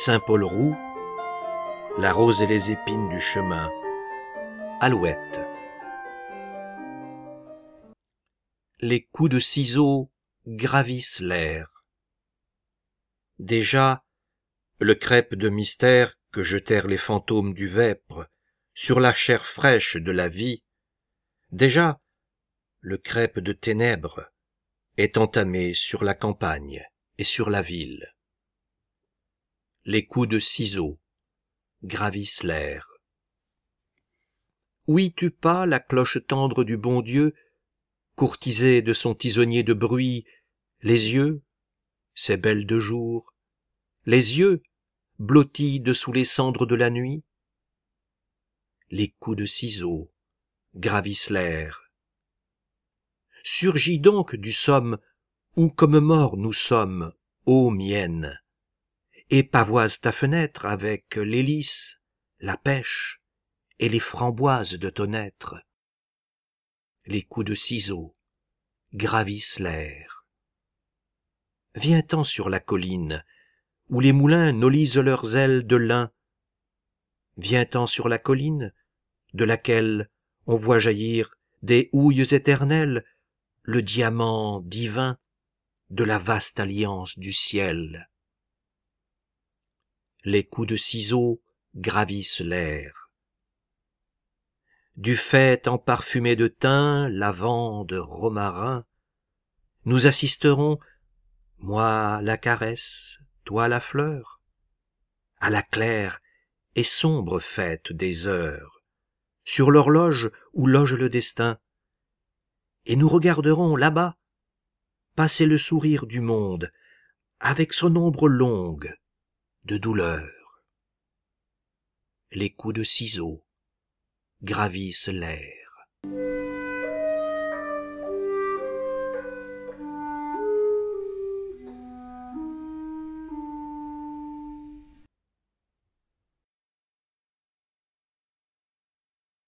Saint-Paul roux, la rose et les épines du chemin, Alouette. Les coups de ciseaux gravissent l'air. Déjà, le crêpe de mystère que jetèrent les fantômes du vêpre sur la chair fraîche de la vie, déjà, le crêpe de ténèbres est entamé sur la campagne et sur la ville. Les coups de ciseaux gravissent l'air. Ouïs-tu pas la cloche tendre du bon Dieu, courtisée de son tisonnier de bruit, les yeux, ces belles de jour, les yeux, blottis dessous les cendres de la nuit? Les coups de ciseaux gravissent l'air. Surgis donc du somme où comme morts nous sommes, ô mienne, et pavoise ta fenêtre avec les lys, la pêche et les framboises de ton être. Les coups de ciseaux gravissent l'air. Viens-t'en sur la colline, où les moulins nolisent leurs ailes de lin. Viens-t'en sur la colline, de laquelle on voit jaillir des houilles éternelles, le diamant divin de la vaste alliance du ciel. Les coups de ciseaux gravissent l'air. Du faîte emparfumé de thym, lavande, romarin, nous assisterons, moi la caresse, toi la fleur, à la claire et sombre fête des heures, sur l'horloge où loge le destin, et nous regarderons là-bas passer le sourire du monde avec son ombre longue de douleur. Les coups de ciseaux gravissent l'air.